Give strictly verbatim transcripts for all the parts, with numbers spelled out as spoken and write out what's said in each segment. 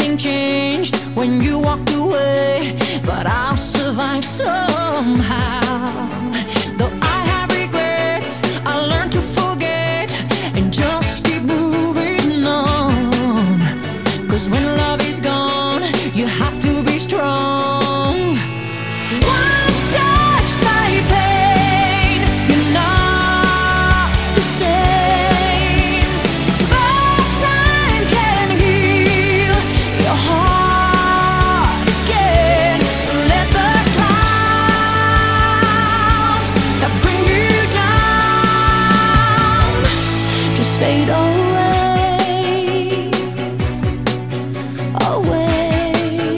everything changed when you walked away, but I'll survive somehow. Though I have regrets, I learned to forget and just keep moving on. 'Cause when love is gone, you have to be strong. Once touched by pain, you're not the same. But time can heal your heart again. So let the clouds that bring you down just fade away, away.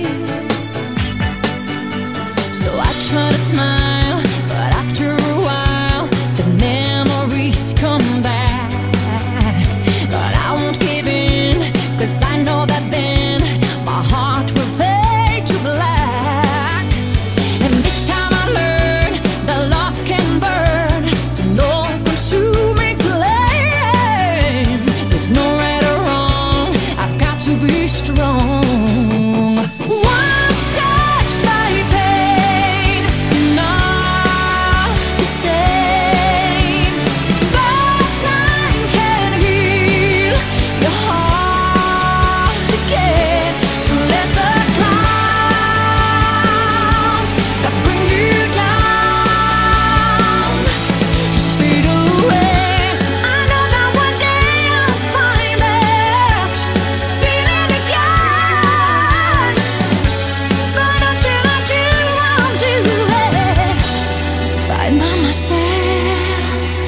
So I try to smile, but after a while the memories come back. But I won't give in, 'cause I know that then my heart will fade to black. And this time I learned that love can burn. It's no consuming flame. There's no right or wrong, I've got to be strong. Once touched by pain, you're not the same. But time can heal your heart again. So let the clouds that bring you down just fade away. I know that one day I'll find that feeling again. But until I do, I'll do it, fight by myself.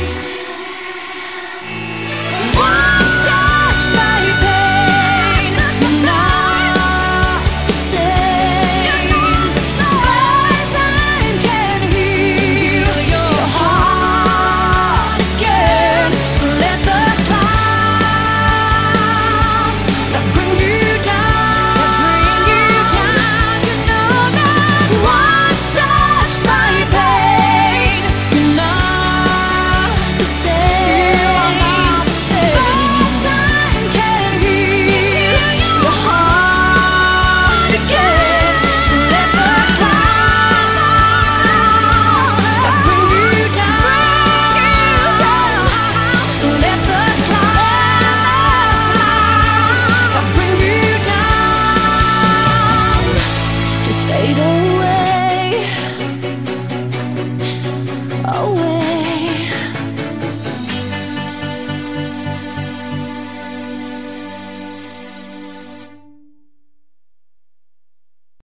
Once touched by pain, you're not the same. But time can heal your heart again. So let the clouds that bring you down, bring you down. You know that once touched by pain, you're not the same. But time can heal your heart again. So let the clouds that bring you down, so let the clouds that bring you down just fade away, away.